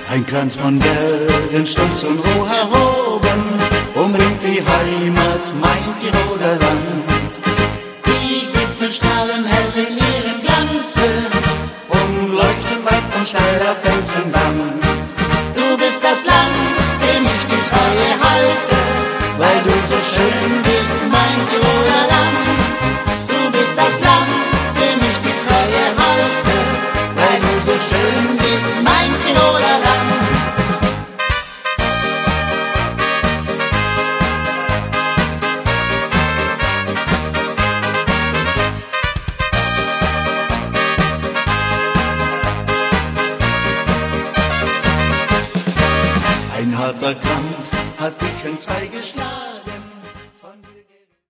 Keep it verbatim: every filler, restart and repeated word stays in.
Ein Kranz von Bergen, stolz und hoch erhoben, umringt die Heimat, mein Tiroler Land. Die Gipfel strahlen hell in ihrem Glanze und leuchten weit von steiler Felsenwand. Du bist das Land, dem ich die Treue halte, weil du so schön bist, mein Tiroler Land. Du bist das Land, dem ich die Treue halte, weil du so schön bist, mein Tiroler Land. Ein harter Kampf hat dich entzwei geschlagen.